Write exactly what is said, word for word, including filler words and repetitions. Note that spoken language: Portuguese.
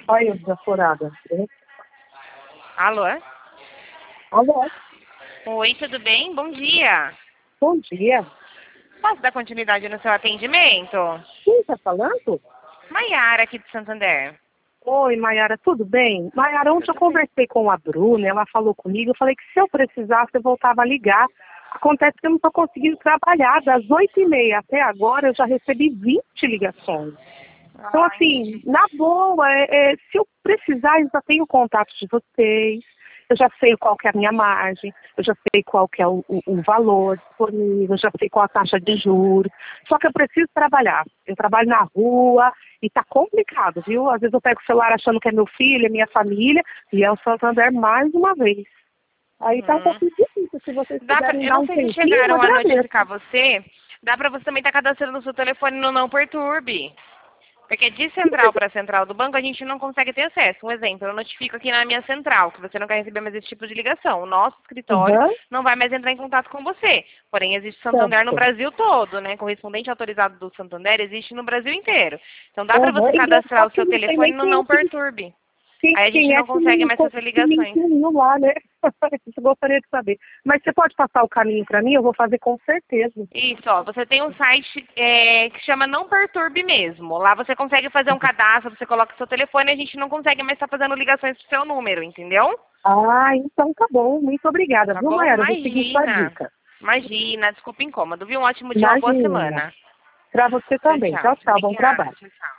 Olha, desaforada. Alô? Alô? Oi, tudo bem? Bom dia. Bom dia. Posso dar continuidade no seu atendimento? Quem está falando? Maiara, aqui de Santander. Oi, Maiara, tudo bem? Maiara, ontem eu Tudo bem. conversei com a Bruna, ela falou comigo, eu falei que se eu precisasse eu voltava a ligar. Acontece que eu não estou conseguindo trabalhar. Das oito e meia até agora eu já recebi vinte ligações. Então, Ah, assim, entendi. na boa, é, é, se eu precisar, eu já tenho o contato de vocês, eu já sei qual que é a minha margem, eu já sei qual que é o, o, o valor disponível, eu já sei qual a taxa de juros. Só que eu preciso trabalhar. Eu trabalho na rua e tá complicado, viu? Às vezes eu pego o celular achando que é meu filho, é minha família, e é o Santander mais uma vez. Aí tá um Hum. pouquinho difícil. Se vocês Dá pra, puderem eu dar não um sei se tempinho, eu chegaram a agradeço. notificar você. Dá pra você também estar cadastrando o seu telefone no Não Perturbe. Porque de central para central do banco a gente não consegue ter acesso. Um exemplo, eu notifico aqui na minha central que você não quer receber mais esse tipo de ligação. O nosso escritório Uhum, não vai mais entrar em contato com você. Porém, existe Santander no certo. Brasil todo, né? Correspondente autorizado do Santander existe no Brasil inteiro. Então dá para Uhum. você cadastrar Engraçado o que seu não tem telefone nem no quem Não utiliza. Perturbe. Quem, Aí a gente quem é não que consegue me, mais fazer que me ligações. incluiu lá, né? Isso eu gostaria de saber. Mas você pode passar o caminho para mim? Eu vou fazer com certeza. Isso, ó, você tem um site é, que chama Não Perturbe mesmo. Lá você consegue fazer um cadastro, você coloca seu telefone e a gente não consegue mais estar fazendo ligações pro seu número, entendeu? Ah, então tá bom. Muito obrigada, Tá viu, bom? Mayara? Eu vou seguir sua Imagina. dica. Imagina, desculpa o incômodo, viu? Um ótimo dia, uma boa Imagina. semana. Para você Tchau, também. tchau. Tchau, tchau. Bom Obrigada, trabalho. tchau, tchau.